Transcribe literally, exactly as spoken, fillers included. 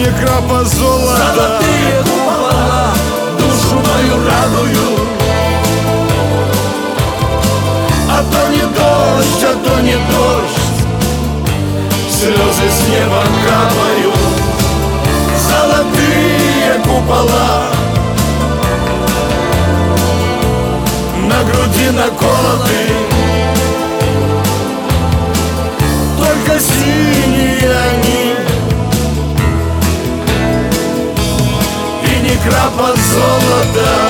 не крапа золота. Золотые купола душу мою радуют. А то не дождь, а то не дождь, слезы с неба капают. Золотые купола на груди наколоты, только синие они, и ни крапа золота.